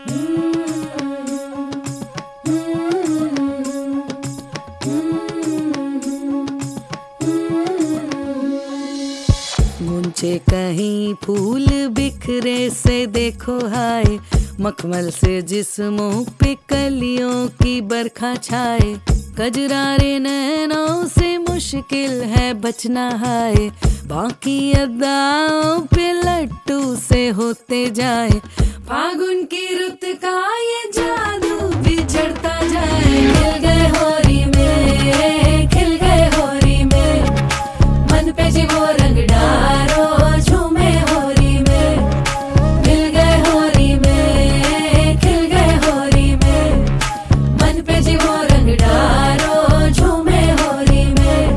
मुझे कहीं फूल बिखरे से देखो हाय, मखमल से जिस्मों पे कलियों की बरखा छाए। कजरारे नैनों से मुश्किल है बचना हाय, बाकी अदाओं पे लट्टू से होते जाए। फागुन की रुत का ये जादू बिछड़ता जाए। खिल गए होरी में, खिल गए होरी में, मन पे जी वो रंग डारो झूमे होरी में। मिल गए होरी में, खिल गए होरी में, मन पे जी वो रंग डारो झूमे होरी में।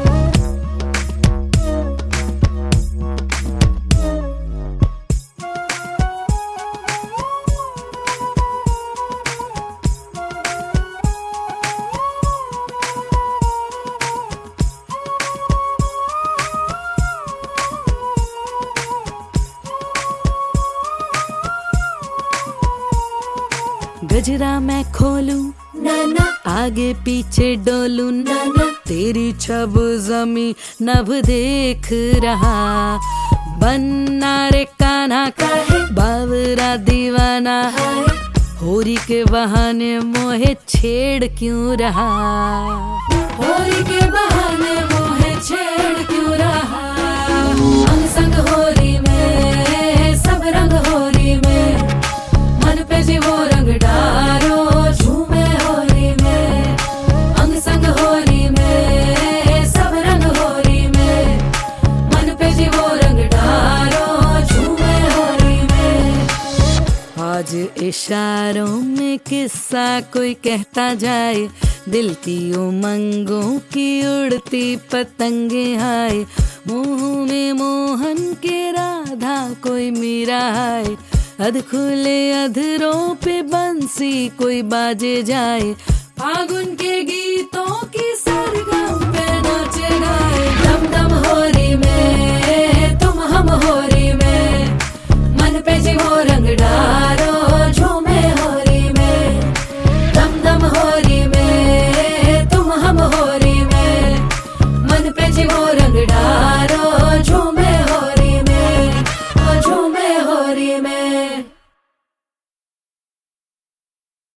गजरा मैं खोलूं नाना, आगे पीछे डोलूं नाना, तेरी छब जमी नभ देख रहा। बन्ना रे कान्हा का है बावरा दीवाना है, होरी के बहाने मोहे छेड़ क्यों रहा। होरी के बहाने मोहे छेड़ क्यों रहा। अंग संग होरी में, सब रंग होरी में, मन पे जी वो रंग डारो झूमे होरी में। अंग संग होरी में, सब रंग होरी में, मन पे जी वो रंग डारो झूमे होरी में। आज इशारों में किस्सा कोई कहता जाए, दिल की उमंगों की उड़ती पतंगे हाय। मुंह में मोहन के राधा कोई मीरा है, अध खुले अधरों पे बंसी कोई बाजे जाए। फागुन के गीतों की सरगम पे नाचे गाए। दम दम होरी में, तुम हम होरी में, मन पे जी वो रंग